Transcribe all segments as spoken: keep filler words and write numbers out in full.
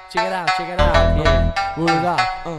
Check it out, check it out, yeah, roll it out. Uh,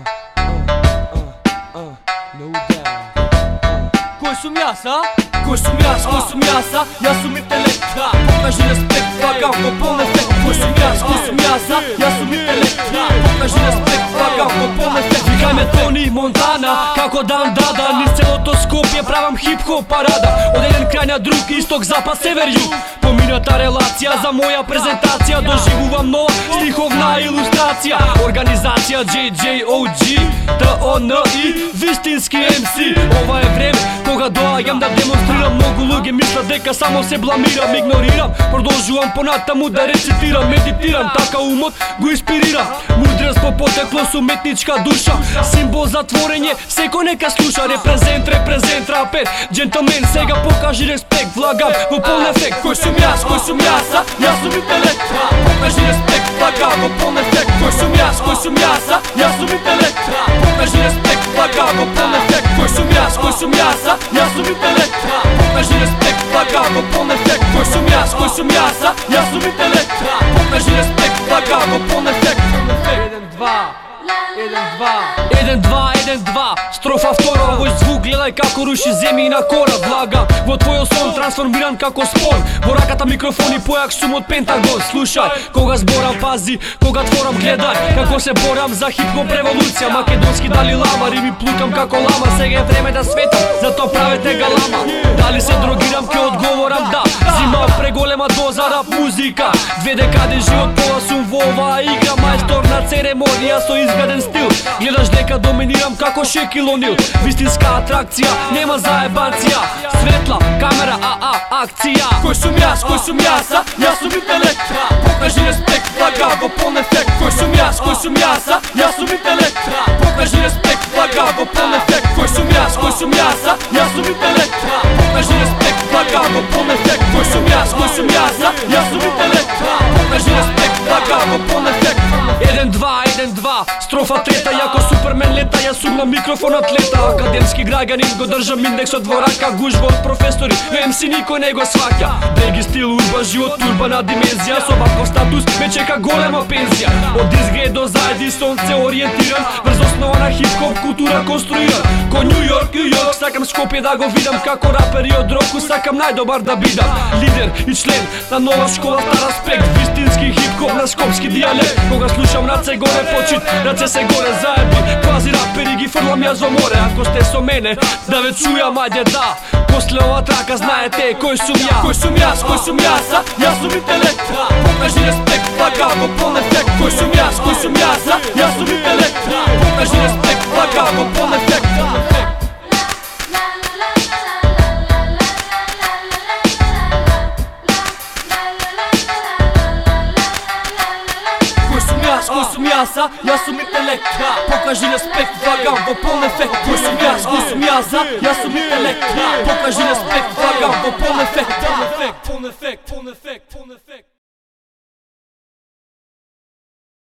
uh, uh, uh, no doubt. Uh. Koji su mjasa? Koji su mjasa? Koji su mjasa? Ja sam intelekta. Pokaži respekt, vagam po polne efekt. Koji su mjasa? Koji su mjasa? Ja sam intelekta. Pokaži respekt, vagam po polne efekt. Vikaj me Tony Montana, kako dan dada. Niz celo to Skopje pravam hip-hop parada. Od jedan kraj na drug, istok, zapad, sever, jug. Pomina ta relacija za moja prezentacija. Doživuvam nova stihovna ilustracija. Organizacija J J O G, T O N I, Vistinski M C. Ova je vreme koga doajam da demonstriram. Mnogo luge misle deka samo se blamiram. Ignoriram, продолжувам понатаму да рецитирам. Медитирам, така умот го инспирирам. Мудрост по потекло с уметничка душа. Символ за творење, секој нека слуша. Репрезент, репрезент, рапер, джентлмен. Сега покажи респект, влагам во полн ефект. Кој сум јас, кој сум јаса? Јас сум интелект. Покажи респект, влагам во полн ефект. Кој сум јас, кој сум јаса? Јас сум интелект. Покажи респект, влагам во полн ефект. Кој сум јас, кој сум јаса? Јас сум интелект. Покажи респект, влагам во полн ефект. Кој сум јас, кој сум јаса? Јас сум интелект. Покажи респект, влагам во полн ефект. Еден, два, еден, два. Еден, два, еден, два, строфа втора. Овој звук гледај како руши земји на кораб. Влага во твојот сон, трансформиран како спон. Во раката микрофони појак сум од Пентагон. Слушај, кога зборам пази, кога творам гледај. Како се борам за хип-хоп револуција. Македонски Дали Лама, рими плукам како лама. Сега е време да светам, затоа правете галама. Дали се дрогирам, ке одговорам да. Зимам преголема доза рап музика. Две декади живот пола сум во оваа игра. Мајстор на церемонија со изграден стил. Гледаш дека доминирам како Шекил Онил. Вистинска атракција, нема заебанција. Светла, камера, а а акција. Кој сум јас, кој сум јаса? Јас сум интелект. Покажи респект, влагам во полн ефект. Кој сум јас, кој сум јаса? Јас сум интелект. Покажи респект, влагам во полн ефект. Кој сум јас, кој сум јаса? Јас сум интелект. Покажи респект, влагам во полн ефект. Кој сум јас, кој сум јаса? Јас сум интелект. Покажи респект, влагам во полн ефект. Еден, два, еден, два, строфа трета. Јако Супермен лета, јас сум на микрофон атлета. Академски граѓанин, го држам индексот во рака. Гужва од професори, но Ем Си никој не го сваќа. Бреги стил, урбан живот, урбана димензија. Со ваков статус ме чека голема пензија. Од изглед до заеди сонце ориентиран, врз основа на хип-хоп култура конструиран. Ко Нью Йорк, Нью Йорк, сакам Скопје да го видам. Како рапер и од року, сакам најдобар да бидам. Лидер и член на нова школа стар аспект. Вистински хип-хоп на скопски дијалект. Кога слушам раце горе почит, раце се горе заедни. Квази рапери ги фрлам јас во море. Ако сте со мене, да ве чујам, ајде да. После ова трака знаете кој сум ја. Кој сум јас, кој сум јаса? Јас сум интелект. Покажи респект, влагам во полн ефект. Кој сум јас, кој сум јаса? Јас сум интелект. Покажи респект, влагам во полн ефект. Кој сум јаса? Јас сум интелект. Покажи респект, влагам во полн ефект. Кој сум јас? Кој сум јаса? Јас сум интелект. Покажи респект, влагам во полн ефект. Полн ефект, полн ефект, полн ефект.